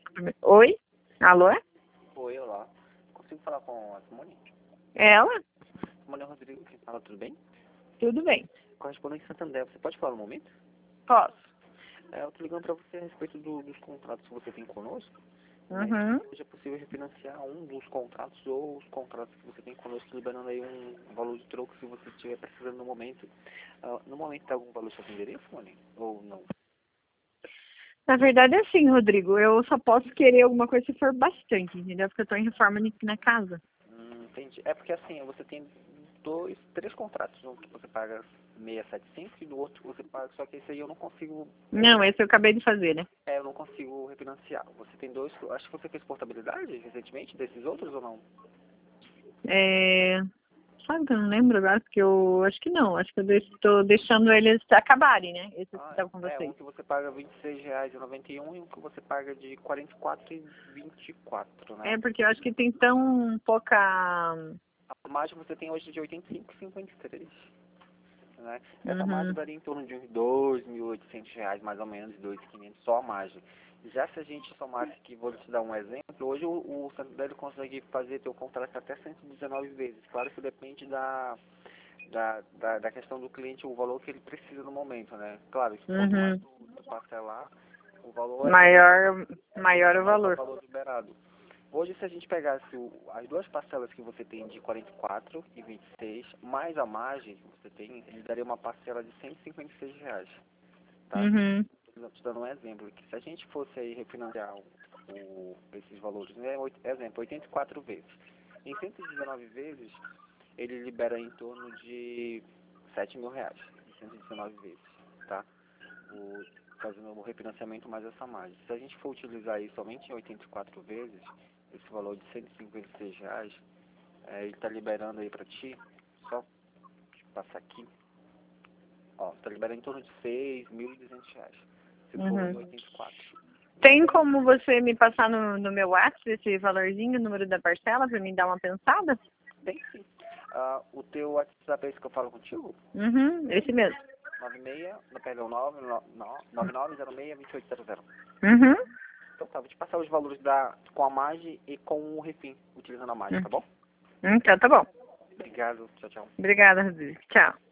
Oi? Alô? Oi, olá. Consigo falar com a Simone? É ela? Simone Rodrigo, quem fala, tudo bem? Tudo bem. Correspondente Santander, você pode falar um momento? Posso. Eu tô ligando para você a respeito dos contratos que você tem conosco. Né? Uhum. Hoje é possível refinanciar um dos contratos ou os contratos que você tem conosco, liberando aí um valor de troco se você estiver precisando no momento. No momento tem algum valor sobre o endereço, Simone? Ou não? Na verdade é assim, Rodrigo. Eu só posso querer alguma coisa se for bastante, entendeu? Porque eu tô em reforma aqui na casa. Entendi. É porque assim, você tem três contratos. Um que você paga 675 e do outro que você paga, só que esse aí eu não consigo. Não, esse eu acabei de fazer, né? Eu não consigo refinanciar. Você tem dois, acho que você fez portabilidade recentemente desses outros ou não? É... Sabe que eu não lembro agora, porque eu acho que não. Acho que eu tô deixando eles acabarem, né? Esses que estavam com Um vocês. que você paga R$ 26,91 e um que você paga de R$ 44,24, né? É, porque eu acho que tem tão pouca... A margem você tem hoje de 85,53, né? Essa margem Uhum. varia em torno de uns R$ 2.800, mais ou menos, 2.500 só a margem. Já se a gente somasse aqui, vou te dar um exemplo, hoje o Santander consegue fazer teu contrato até 119 vezes. Claro que depende da questão do cliente, o valor que ele precisa no momento, né? Claro que quanto mais Uhum. tu parcelar, o valor Maior o maior o valor. valor liberado. Hoje, se a gente pegasse as duas parcelas que você tem de 44 e 26, mais a margem que você tem, ele daria uma parcela de R$ 156, tá? Uhum. Estou te dando um exemplo, que se a gente fosse aí refinanciar esses valores, né? Exemplo, 84 vezes. Em 119 vezes, ele libera em torno de R$ 7.000, em 119 vezes, tá? Fazendo o refinanciamento mais essa margem. Se a gente for utilizar aí somente em 84 vezes, esse valor de R$ 156, ele está liberando aí para ti, só deixa eu passar aqui, ó, está liberando em torno de R$ 6.200, se for em Uhum. 84. Tem como você me passar no meu WhatsApp esse valorzinho, o número da parcela, pra mim dar uma pensada? Tem sim. O teu WhatsApp é esse que eu falo contigo? Uhum, esse mesmo. 96, não, perdão, 9906-2800. Uhum. Então tá, vou te passar os valores com a margem e com o refim, utilizando a margem, tá bom? Então tá bom. Obrigado, tchau, tchau. Obrigada, Rodrigo. Tchau.